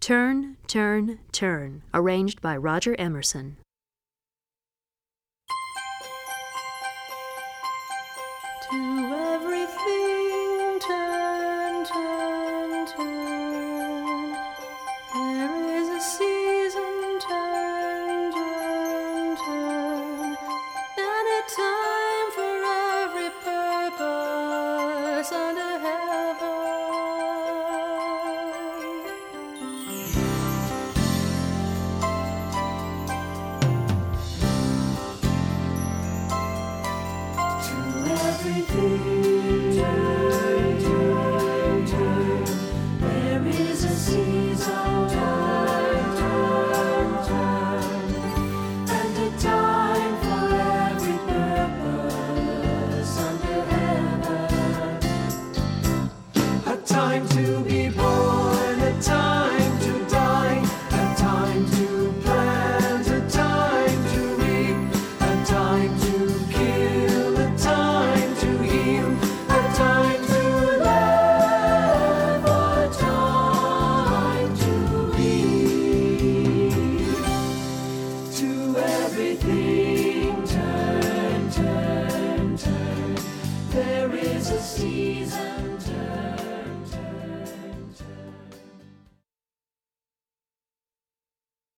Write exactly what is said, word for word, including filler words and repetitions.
Turn, Turn, Turn, arranged by Roger Emerson. To everything turn, turn, turn. There is a season, turn, turn, turn. And a time for every purpose under heaven. Everything turn, turn, turn. There is a season, turn, turn, turn. And a time for every purpose under heaven. A time to be born, a time to die, a time to plant, a time to reap, a time to kill, a time to heal, a time to love, a time to leave. To everything turn, turn, turn. There is a season, turn.